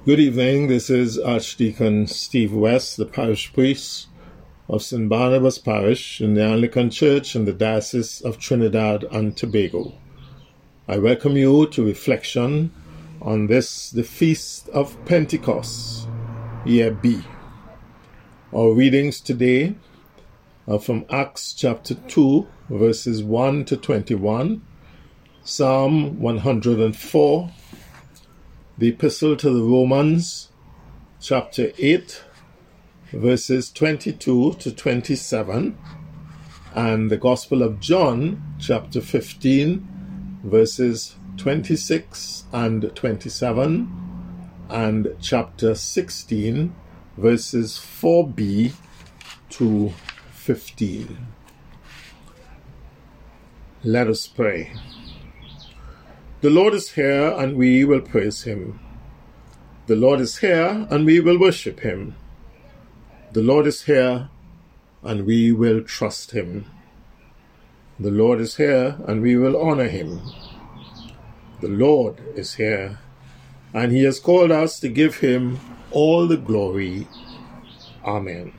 Good evening. This is Archdeacon Steve West, the parish priest of St. Barnabas Parish in the Anglican Church in the Diocese of Trinidad and Tobago. I welcome you to reflection on the Feast of Pentecost, Year B. Our readings today are from Acts chapter 2, verses 1 to 21, Psalm 104, the Epistle to the Romans, chapter 8, verses 22 to 27, and the Gospel of John, chapter 15, verses 26 and 27, and chapter 16, verses 4b to 15. Let us pray. The Lord is here, and we will praise him. The Lord is here, and we will worship him. The Lord is here, and we will trust him. The Lord is here, and we will honor him. The Lord is here, and he has called us to give him all the glory. Amen.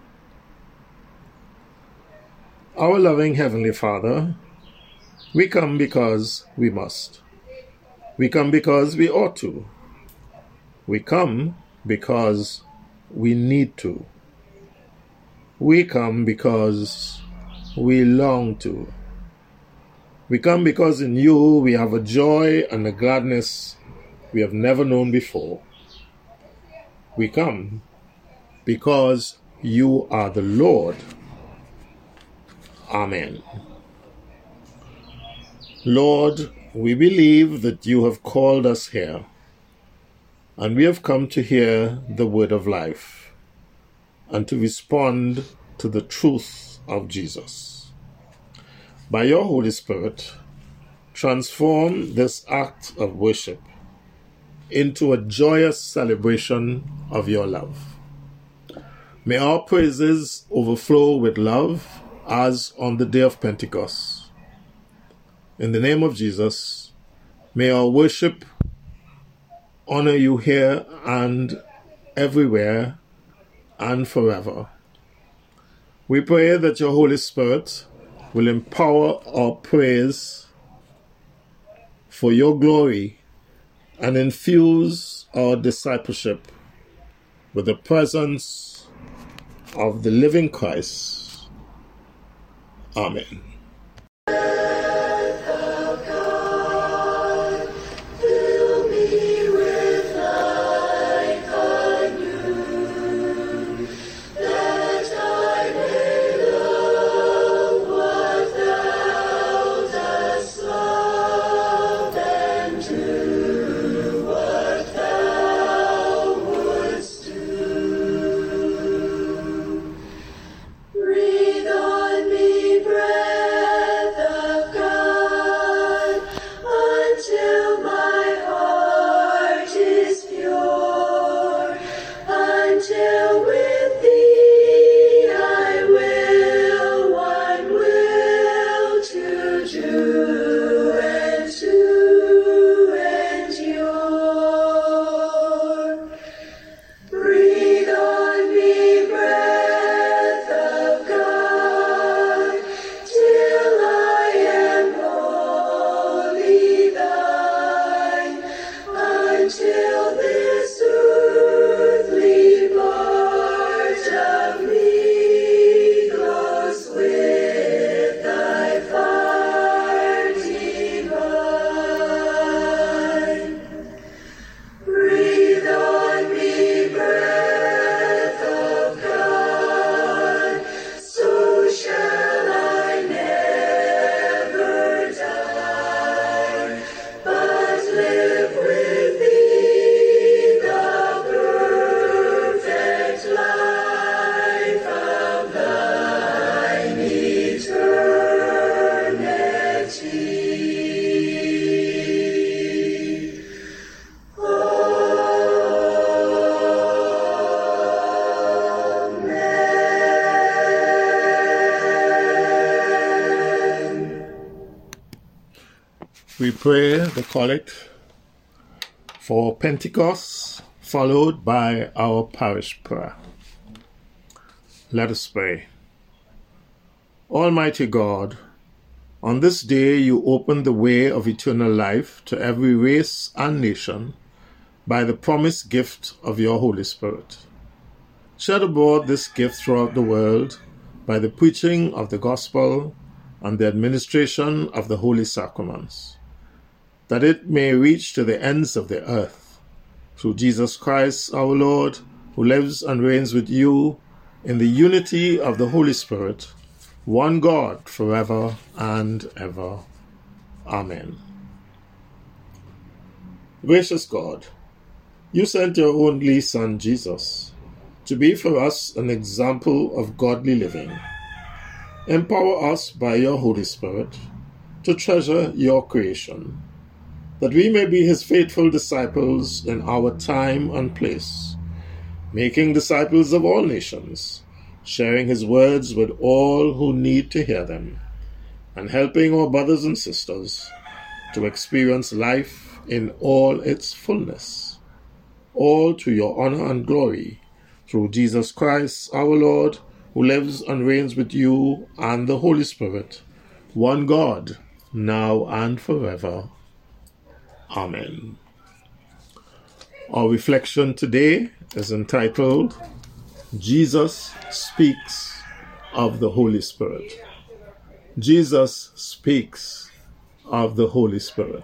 Our loving Heavenly Father, we come because we must. We come because we ought to. We come because we need to. We come because we long to. We come because in you we have a joy and a gladness we have never known before. We come because you are the Lord. Amen. Lord, we believe that you have called us here, and we have come to hear the word of life and to respond to the truth of Jesus. By your Holy Spirit, transform this act of worship into a joyous celebration of your love. May our praises overflow with love as on the day of Pentecost. In the name of Jesus, may our worship honor you here and everywhere and forever. We pray that your Holy Spirit will empower our praise for your glory and infuse our discipleship with the presence of the living Christ. Amen. We pray the collect for Pentecost followed by our parish prayer. Let us pray. Almighty God, on this day you opened the way of eternal life to every race and nation by the promised gift of your Holy Spirit. Shed abroad this gift throughout the world by the preaching of the gospel and the administration of the holy sacraments, that it may reach to the ends of the earth, through Jesus Christ our Lord, who lives and reigns with you in the unity of the Holy Spirit, one God, forever and ever. Amen. Gracious God, you sent your only Son, Jesus, to be for us an example of godly living. Empower us by your Holy Spirit to treasure your creation, that we may be his faithful disciples in our time and place, making disciples of all nations, sharing his words with all who need to hear them, and helping our brothers and sisters to experience life in all its fullness, all to your honor and glory, through Jesus Christ our Lord, who lives and reigns with you and the Holy Spirit, one God, now and forever. Amen. Our reflection today is entitled, Jesus Speaks of the Holy Spirit. Jesus speaks of the Holy Spirit.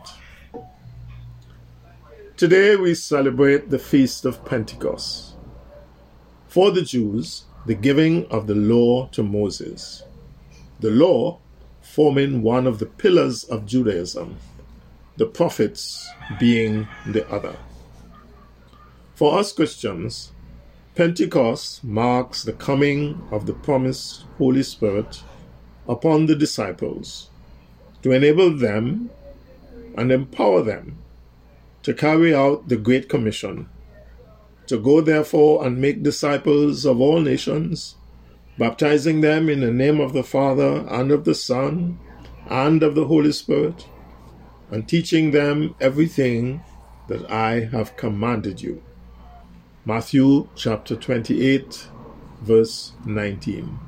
Today we celebrate the Feast of Pentecost. For the Jews, the giving of the law to Moses. The law forming one of the pillars of Judaism, the prophets being the other. For us Christians, Pentecost marks the coming of the promised Holy Spirit upon the disciples to enable them and empower them to carry out the Great Commission, to go therefore and make disciples of all nations, baptizing them in the name of the Father and of the Son and of the Holy Spirit, and teaching them everything that I have commanded you. Matthew chapter 28, verse 19.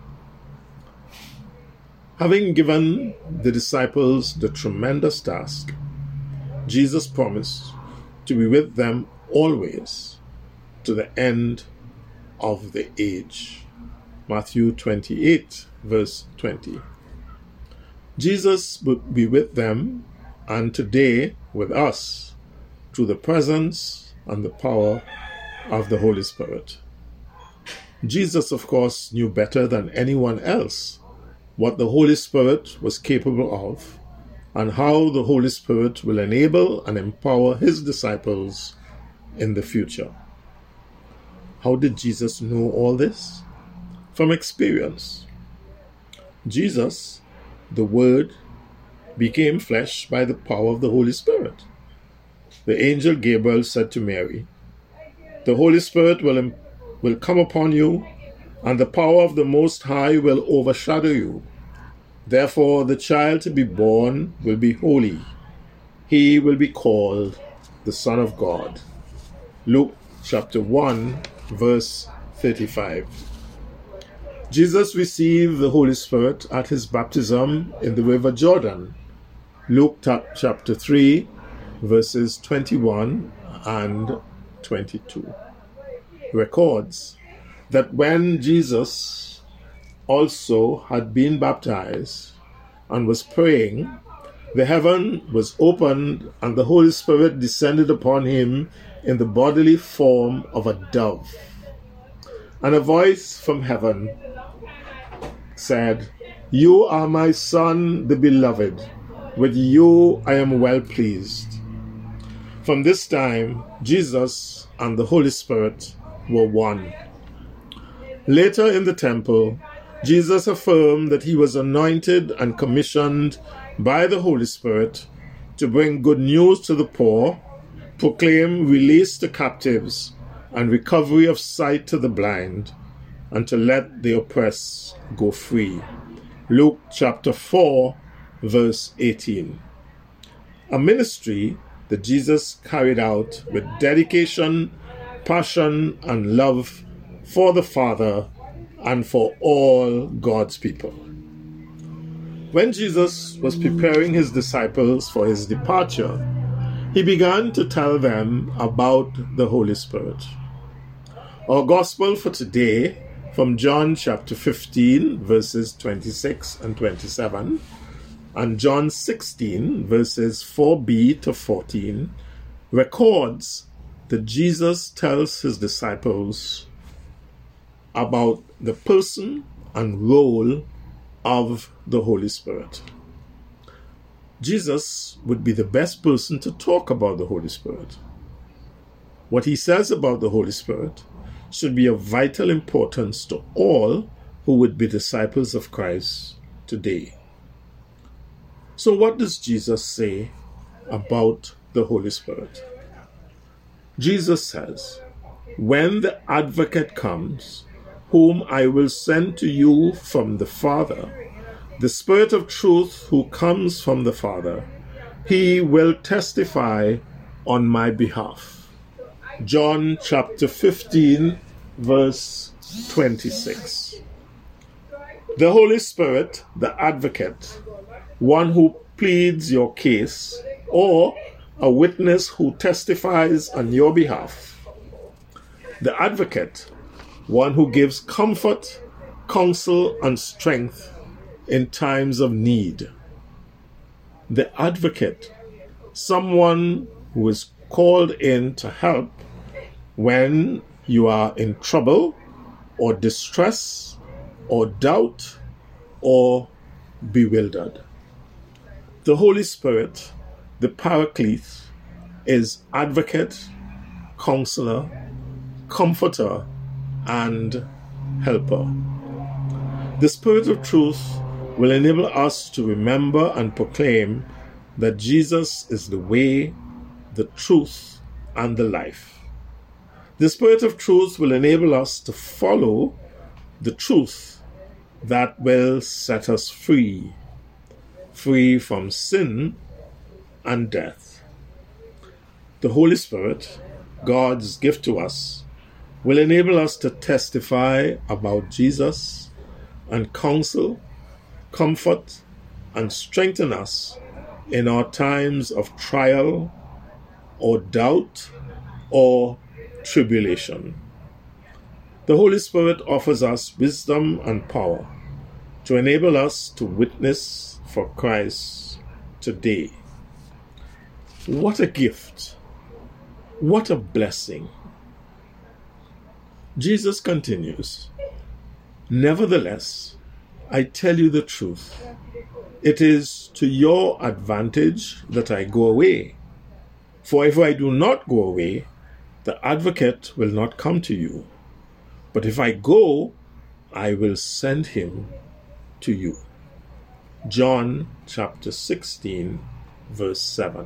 Having given the disciples the tremendous task, Jesus promised to be with them always, to the end of the age. Matthew 28, verse 20. Jesus would be with them and today with us through the presence and the power of the Holy Spirit. Jesus, of course, knew better than anyone else what the Holy Spirit was capable of and how the Holy Spirit will enable and empower his disciples in the future. How did Jesus know all this? From experience. Jesus, the Word, became flesh by the power of the Holy Spirit. The angel Gabriel said to Mary, "The Holy Spirit will come upon you, and the power of the Most High will overshadow you. Therefore the child to be born will be holy. He will be called the Son of God." Luke chapter 1, verse 35. Jesus received the Holy Spirit at his baptism in the river Jordan. Luke chapter 3, verses 21 and 22 records that when Jesus also had been baptized and was praying, the heaven was opened and the Holy Spirit descended upon him in the bodily form of a dove. And a voice from heaven said, "You are my Son, the beloved. With you I am well pleased." From this time, Jesus and the Holy Spirit were one. Later in the temple, Jesus affirmed that he was anointed and commissioned by the Holy Spirit to bring good news to the poor, proclaim release to captives, and recovery of sight to the blind, and to let the oppressed go free. Luke chapter 4, verse 18. A ministry that Jesus carried out with dedication, passion and love for the Father and for all God's people. When Jesus was preparing his disciples for his departure, he began to tell them about the Holy Spirit. Our gospel for today, from John chapter 15, verses 26 and 27, and John 16, verses 4b to 14, records that Jesus tells his disciples about the person and role of the Holy Spirit. Jesus would be the best person to talk about the Holy Spirit. What he says about the Holy Spirit should be of vital importance to all who would be disciples of Christ today. So what does Jesus say about the Holy Spirit? Jesus says, "When the Advocate comes, whom I will send to you from the Father, the Spirit of truth who comes from the Father, he will testify on my behalf." John chapter 15, verse 26. The Holy Spirit, the Advocate, one who pleads your case, or a witness who testifies on your behalf. The Advocate, one who gives comfort, counsel, and strength in times of need. The Advocate, someone who is called in to help when you are in trouble or distress or doubt or bewildered. The Holy Spirit, the Paraclete, is Advocate, Counselor, Comforter, and Helper. The Spirit of Truth will enable us to remember and proclaim that Jesus is the way, the truth, and the life. The Spirit of Truth will enable us to follow the truth that will set us free from sin and death. The Holy Spirit, God's gift to us, will enable us to testify about Jesus and counsel, comfort, and strengthen us in our times of trial or doubt or tribulation. The Holy Spirit offers us wisdom and power to enable us to witness for Christ today. What a gift! What a blessing! Jesus continues, "Nevertheless, I tell you the truth. It is to your advantage that I go away. For if I do not go away, the Advocate will not come to you. But if I go, I will send him to you." John chapter 16, verse 7.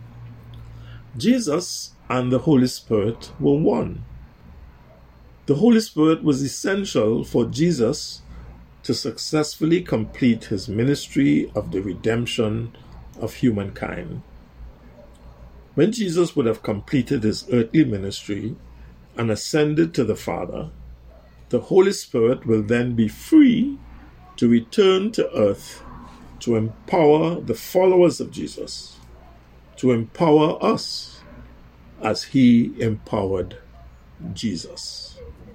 Jesus and the Holy Spirit were one. The Holy Spirit was essential for Jesus to successfully complete his ministry of the redemption of humankind. When Jesus would have completed his earthly ministry and ascended to the Father, the Holy Spirit will then be free to return to earth to empower the followers of Jesus, to empower us as he empowered Jesus.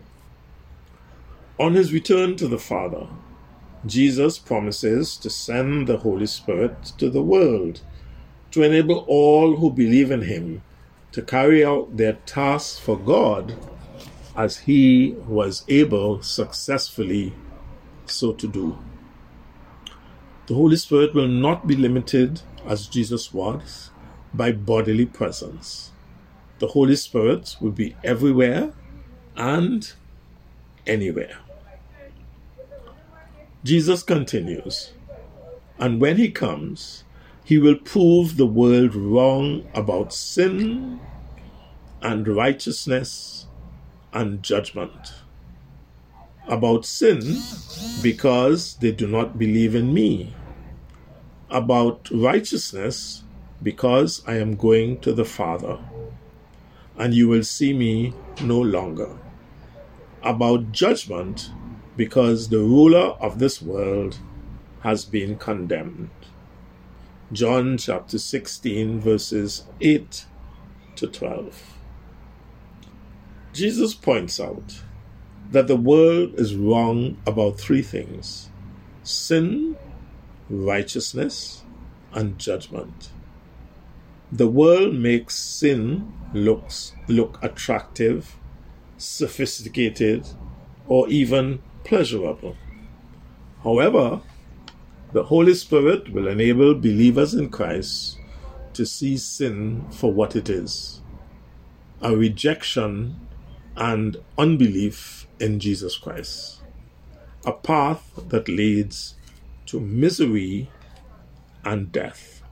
On his return to the Father, Jesus promises to send the Holy Spirit to the world to enable all who believe in him to carry out their tasks for God as he was able successfully so to do. The Holy Spirit will not be limited, as Jesus was, by bodily presence. The Holy Spirit will be everywhere and anywhere. Jesus continues, "And when he comes, he will prove the world wrong about sin and righteousness and judgment. About sin, because they do not believe in me. About righteousness, because I am going to the Father. and you will see me no longer. About judgment, because the ruler of this world has been condemned. John chapter 16, verses 8 to 12. Jesus points out that the world is wrong about three things: sin, righteousness, and judgment. The world makes sin look attractive, sophisticated, or even pleasurable. However, the Holy Spirit will enable believers in Christ to see sin for what it is: a rejection and unbelief in Jesus Christ, a path that leads to misery and death.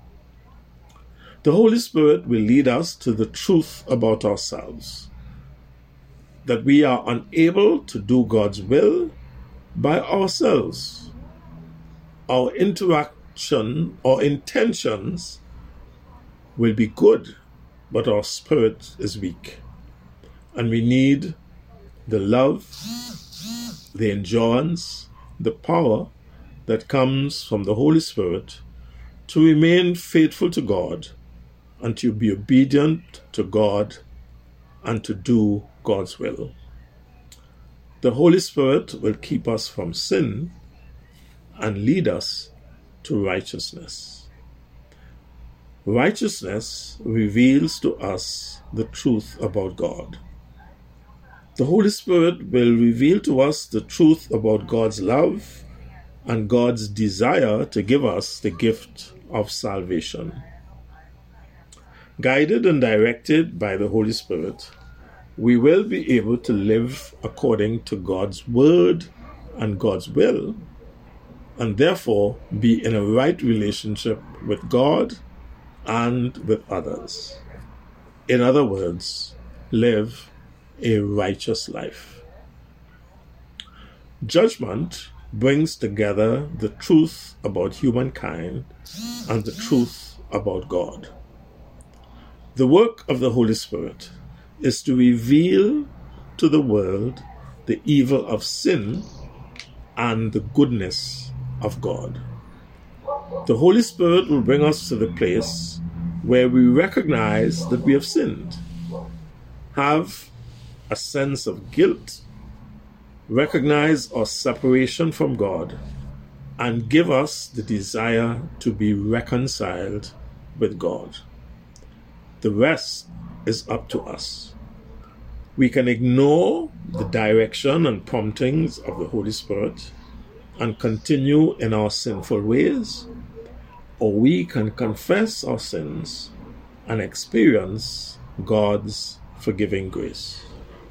The Holy Spirit will lead us to the truth about ourselves, that we are unable to do God's will by ourselves. Our interaction or intentions will be good, but our spirit is weak. And we need the love, the endurance, the power that comes from the Holy Spirit to remain faithful to God and to be obedient to God and to do God's will. The Holy Spirit will keep us from sin and lead us to righteousness. Righteousness reveals to us the truth about God. The Holy Spirit will reveal to us the truth about God's love and God's desire to give us the gift of salvation. Guided and directed by the Holy Spirit, we will be able to live according to God's word and God's will, and therefore be in a right relationship with God and with others. In other words, live a righteous life. Judgment brings together the truth about humankind and the truth about God. The work of the Holy Spirit is to reveal to the world the evil of sin and the goodness of God. The Holy Spirit will bring us to the place where we recognize that we have sinned, have a sense of guilt, recognize our separation from God, and give us the desire to be reconciled with God. The rest is up to us. We can ignore the direction and promptings of the Holy Spirit and continue in our sinful ways, or we can confess our sins and experience God's forgiving grace.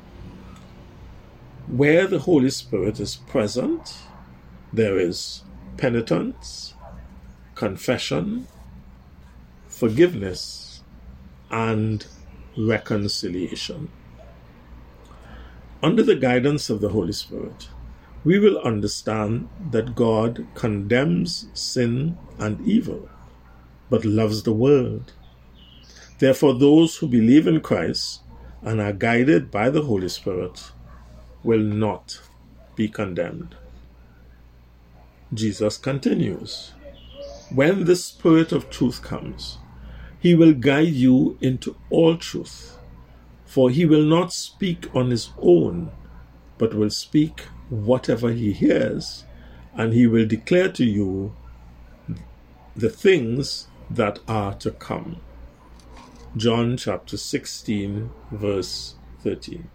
Where the Holy Spirit is present, there is penitence, confession, forgiveness, and reconciliation. Under the guidance of the Holy Spirit, we will understand that God condemns sin and evil, but loves the world. Therefore, those who believe in Christ and are guided by the Holy Spirit will not be condemned. Jesus continues, when the Spirit of truth comes, he will guide you into all truth, for he will not speak on his own, but will speak whatever he hears, and he will declare to you the things that are to come. John chapter 16, verse 13.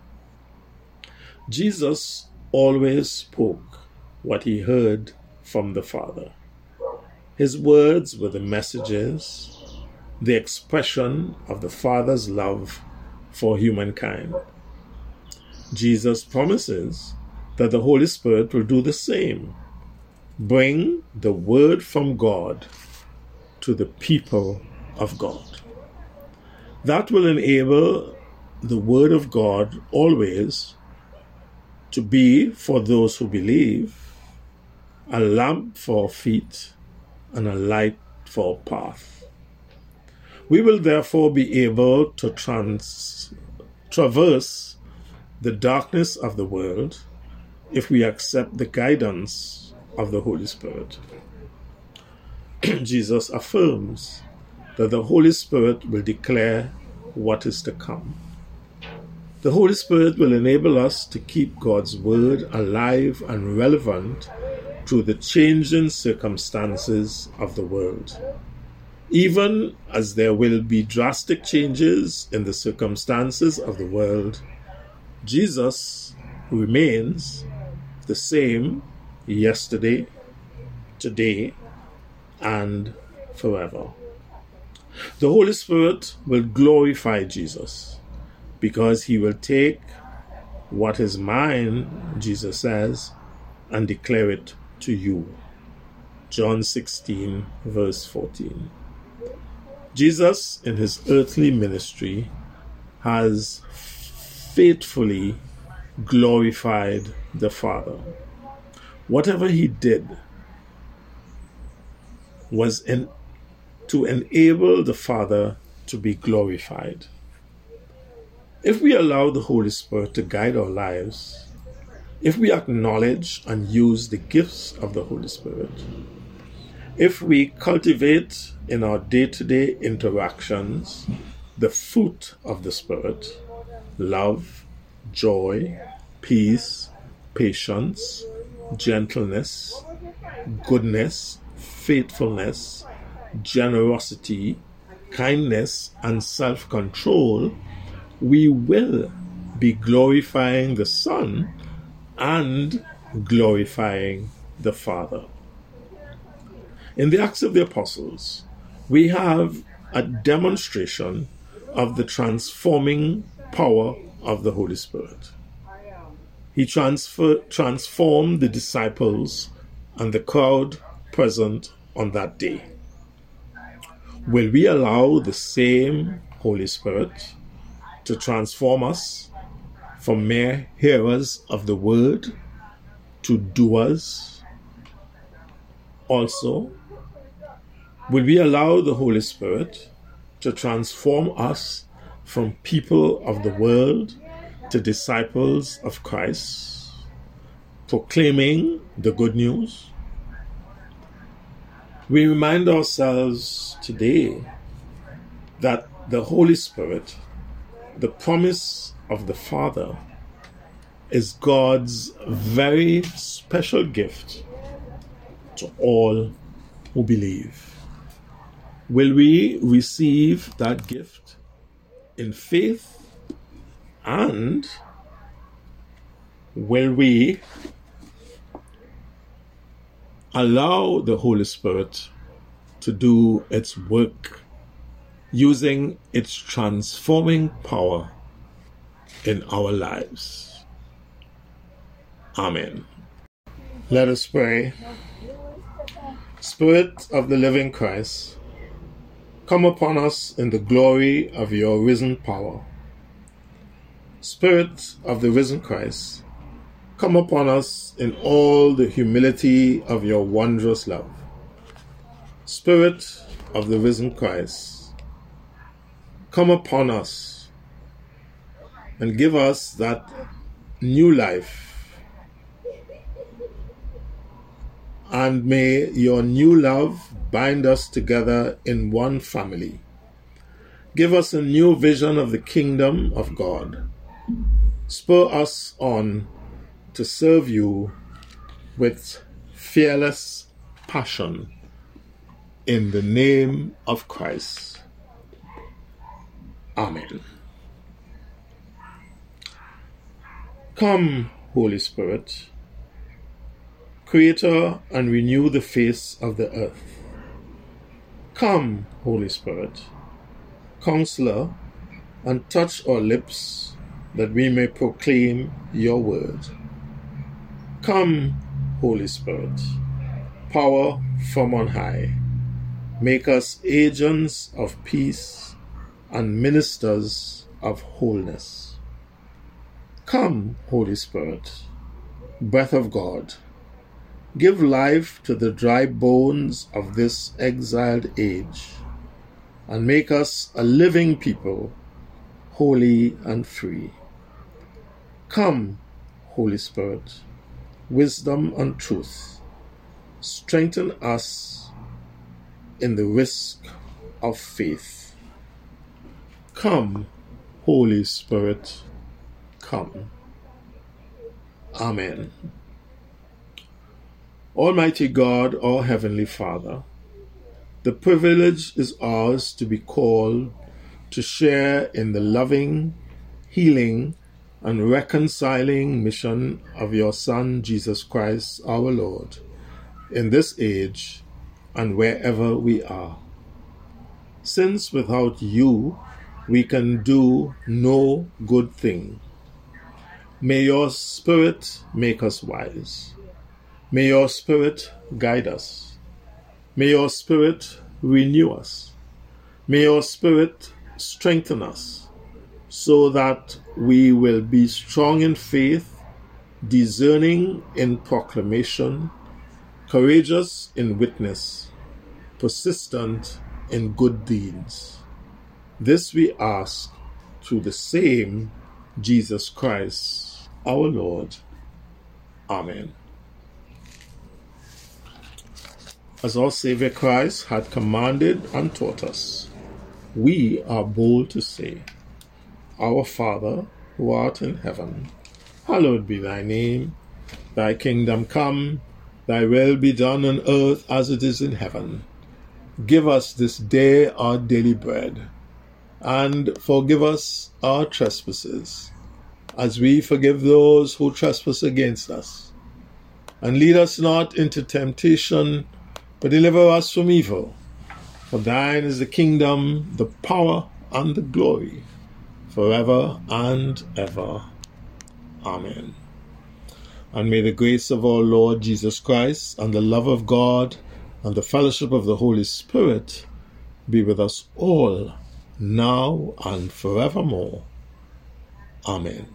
Jesus always spoke what he heard from the Father. His words were the messages, the expression of the Father's love for humankind. Jesus promises that the Holy Spirit will do the same, bring the word from God to the people of God. That will enable the word of God always to be, for those who believe, a lamp for our feet and a light for our path. We will therefore be able to traverse the darkness of the world if we accept the guidance of the Holy Spirit. Jesus affirms that the Holy Spirit will declare what is to come. The Holy Spirit will enable us to keep God's Word alive and relevant through the changing circumstances of the world. Even as there will be drastic changes in the circumstances of the world, Jesus remains the same yesterday, today, and forever. The Holy Spirit will glorify Jesus because he will take what is mine, Jesus says, and declare it to you. John 16, verse 14. Jesus, in his earthly ministry, has faithfully glorified the Father. Whatever he did was to enable the Father to be glorified. If we allow the Holy Spirit to guide our lives, if we acknowledge and use the gifts of the Holy Spirit, if we cultivate in our day-to-day interactions the fruit of the Spirit, love, joy, peace, patience, gentleness, goodness, faithfulness, generosity, kindness, and self-control, we will be glorifying the Son and glorifying the Father. In the Acts of the Apostles, we have a demonstration of the transforming power of the Holy Spirit. He transformed the disciples and the crowd present on that day. Will we allow the same Holy Spirit to transform us from mere hearers of the word to doers also? Will we allow the Holy Spirit to transform us from people of the world to disciples of Christ, proclaiming the good news? We remind ourselves today that the Holy Spirit, the promise of the Father, is God's very special gift to all who believe. Will we receive that gift in faith, and will we allow the Holy Spirit to do its work using its transforming power in our lives? Amen. Let us pray. Spirit of the living Christ, come upon us in the glory of your risen power. Spirit of the risen Christ, come upon us in all the humility of your wondrous love. Spirit of the risen Christ, come upon us and give us that new life. And may your new love bind us together in one family. Give us a new vision of the kingdom of God. Spur us on to serve you with fearless passion in the name of Christ. Amen. Come, Holy Spirit, Creator, and renew the face of the earth. Come, Holy Spirit, Counselor, and touch our lips that we may proclaim your word. Come, Holy Spirit, power from on high, make us agents of peace and ministers of wholeness. Come, Holy Spirit, breath of God, give life to the dry bones of this exiled age, and make us a living people holy and free. Come, Holy Spirit, wisdom and truth, strengthen us in the risk of faith. Come, Holy Spirit, come. Amen. Almighty God, our Heavenly Father, the privilege is ours to be called to share in the loving, healing, and reconciling mission of your Son, Jesus Christ, our Lord, in this age and wherever we are. Since without you, we can do no good thing. May your Spirit make us wise. May your Spirit guide us. May your Spirit renew us. May your Spirit strengthen us so that we will be strong in faith, discerning in proclamation, courageous in witness, persistent in good deeds. This we ask through the same Jesus Christ, our Lord. Amen. As our Savior Christ had commanded and taught us, we are bold to say, Our Father, who art in heaven, hallowed be thy name. Thy kingdom come, thy will be done on earth as it is in heaven. Give us this day our daily bread, and forgive us our trespasses, as we forgive those who trespass against us. And lead us not into temptation, but deliver us from evil. For thine is the kingdom, the power, and the glory, forever and ever. Amen. And may the grace of our Lord Jesus Christ, and the love of God, and the fellowship of the Holy Spirit be with us all, now and forevermore. Amen.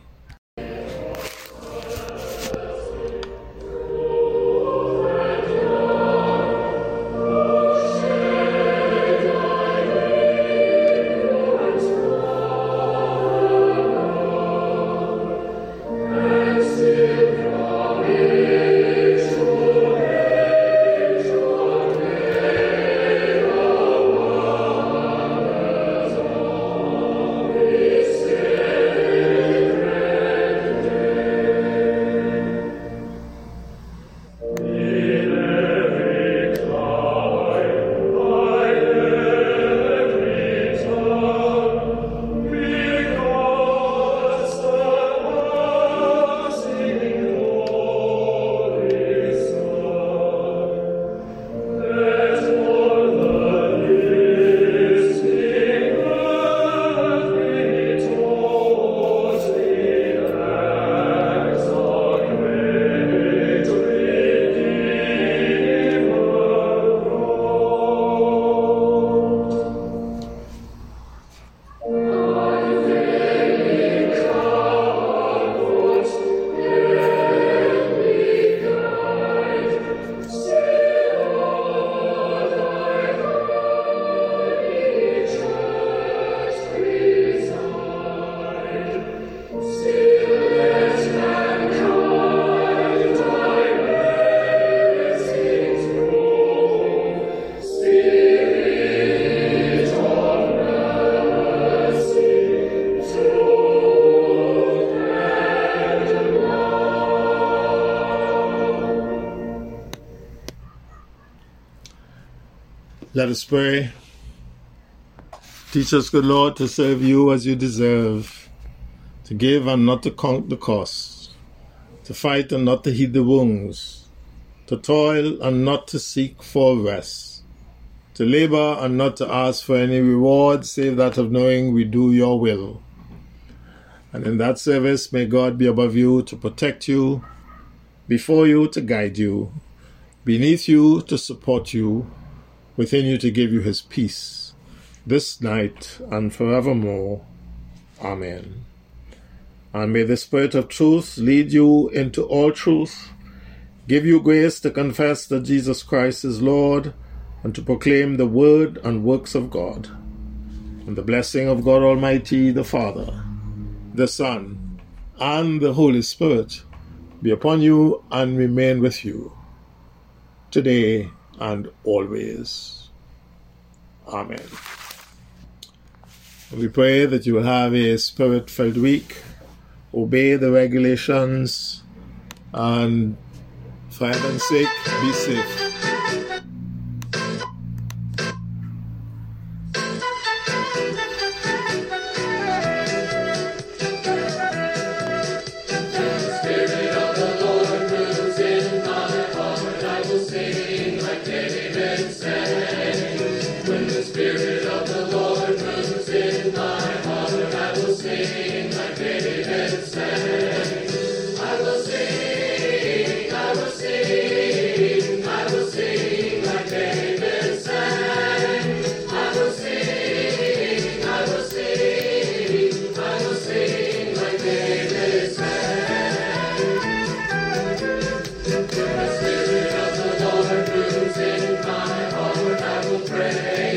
Let us pray. Teach us, good Lord, to serve you as you deserve, to give and not to count the cost, to fight and not to heed the wounds, to toil and not to seek for rest, to labor and not to ask for any reward save that of knowing we do your will. And in that service, may God be above you to protect you, before you to guide you, beneath you to support you, within you to give you his peace, this night and forevermore. Amen. And may the Spirit of truth lead you into all truth, give you grace to confess that Jesus Christ is Lord, and to proclaim the word and works of God. And the blessing of God Almighty, the Father, the Son, and the Holy Spirit be upon you and remain with you today and always. Amen. We pray that you will have a spirit-filled week, obey the regulations, and for heaven's sake, be safe. Pray.